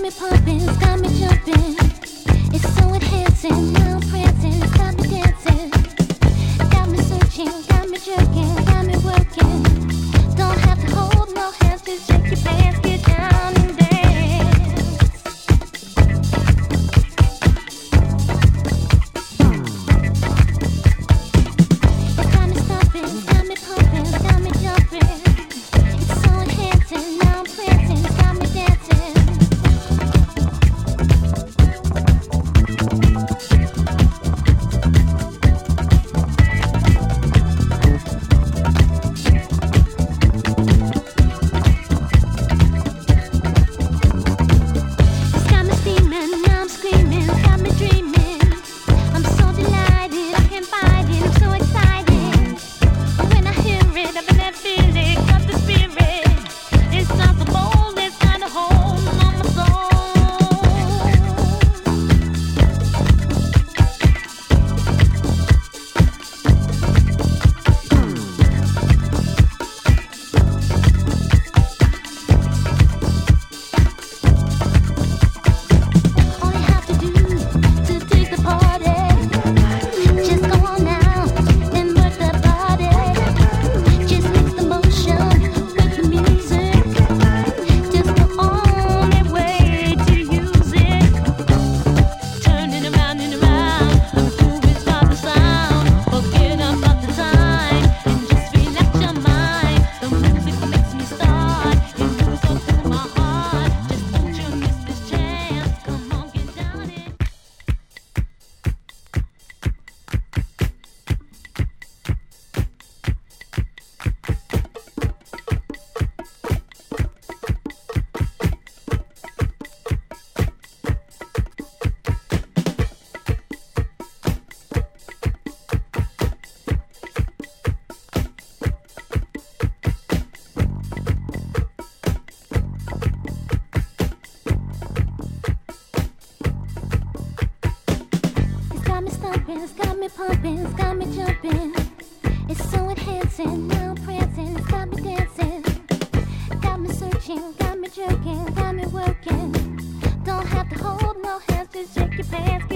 me pumping, it's got me jumping. It's so enhancing, now I'm prancing, it's got me dancing. Got me searching, got me jerking, got me working. Don't have to hold no hands, just shake your pants, get down and dance. It's got me stomping, it's got me pumping, it's got me jumping. It's so enhancing, now I'm prancing, it's got me dancing. It's got me steaming, now I'm screaming, it's got me dreaming. I'm so delighted, I can't fight it, I'm so excited. When I hear it, I've been that feeling, got the spirit. It's not so bold, it's got a hold on my soul. All you have to do to take the party, just go on now and work the body. Just mix the motion with the music. Just go on and way to use it. Turning around and around, the groove is not the sound. Forget about the time and just relax your mind. The music makes me start, it moves up through my heart. Just don't you miss this chance, come on, get down it. It's got me stomping, it's got me pumping, it's got me jumping. It's so enhancing, now I'm prancing, it's got me dancing. Got me searching, got me jerking, got me working. Don't have to hold no hands, just shake your pants.